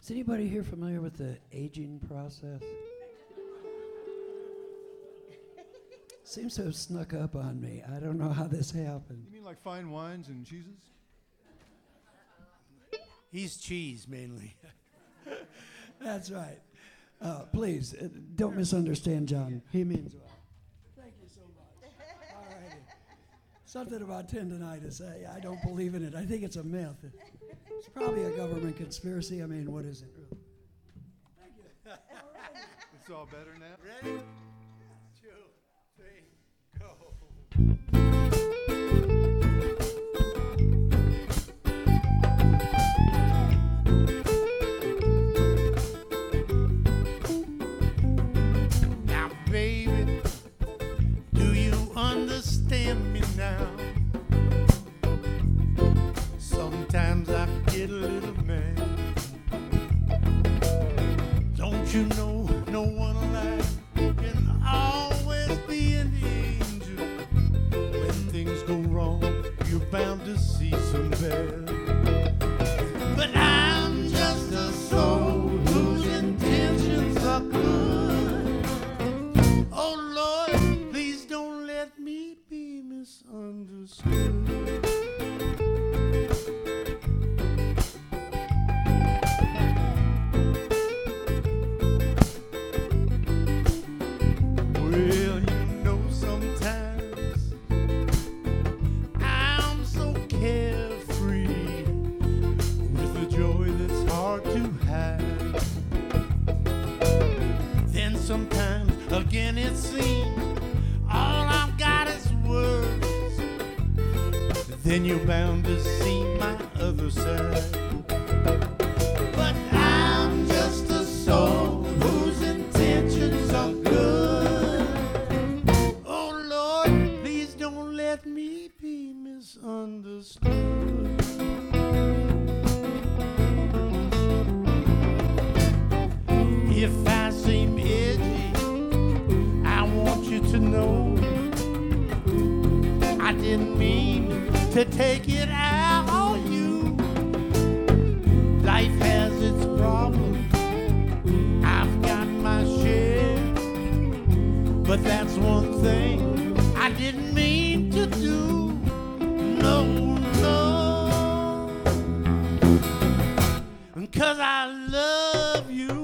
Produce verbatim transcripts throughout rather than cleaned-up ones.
Is anybody here familiar with the aging process? Seems to have snuck up on me. I don't know how this happened. You mean like fine wines and cheeses? He's cheese, mainly. That's right. Uh, please, uh, don't misunderstand John. He means well. Thank you so much. All righty. Something about tendonitis. I, I don't believe in it. I think it's a myth. It's probably a government conspiracy. I mean, what is it really? Thank you. All righty. It's all better now? Ready? Two, three, go. Now, baby, do you understand me now? Sometimes I get a little mad. Don't you know no one alive can always be an angel? When things go wrong, you're bound to see some bad. But I'm just a soul whose intentions are good. Oh Lord, please don't let me be misunderstood. Again it seems all I've got is words. Then you're bound to see my other side. But I'm just a soul whose intentions are good. Oh Lord, please don't let me be misunderstood. If I seem edgy, to know I didn't mean to take it out on you. Life has its problems, I've got my share, but that's one thing I didn't mean to do. No, no, 'cause I love you.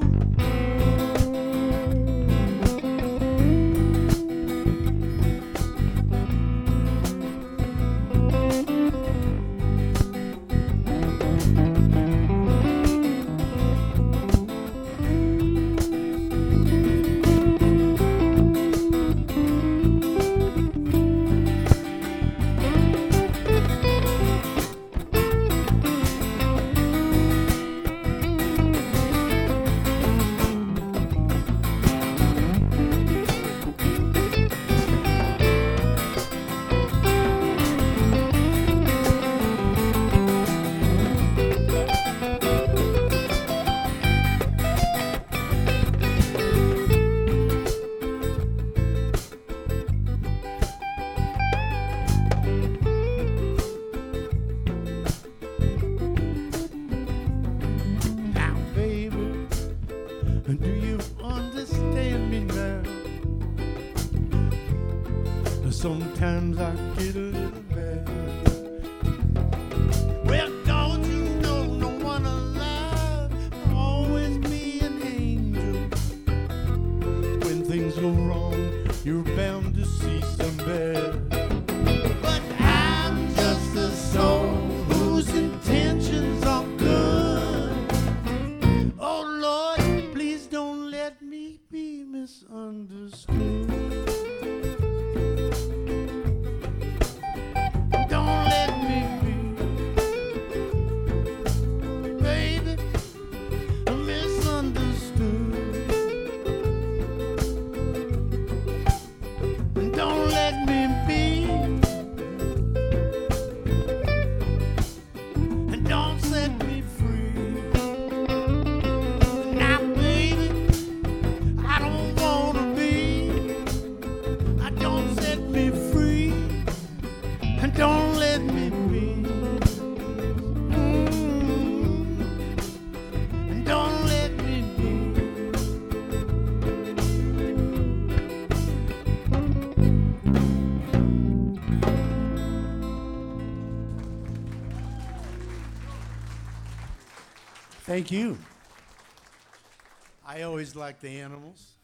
Sometimes I get a little mad. Well, don't you know no one alive will always be an angel? When things go wrong, you're bound to see some bad. But I'm just a soul whose intentions are good. Oh Lord, please don't let me be misunderstood. Thank you. I always like the animals.